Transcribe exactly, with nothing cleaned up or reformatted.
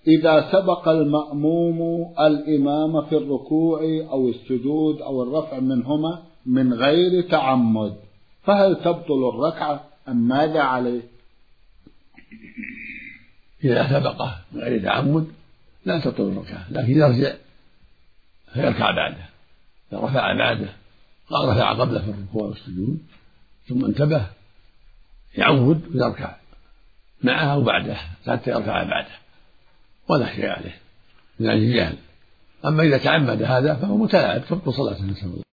إذا سبق المأموم الإمام في الركوع أو السجود أو الرفع منهما من غير تعمد، فهل تبطل الركعة أم ماذا عليه؟ إذا سبقه من غير تعمد لا تبطل الركعة، لكن يرجع فيركع بعده. إذا رفع بعده قال رفع قبله في الركوع والسجود ثم انتبه يعود ويركع معه وبعده حتى يركع بعده ولا شيء عليه من أجل الجهل. أما إذا تعمد هذا فهو متلاعب تبطل صلاته.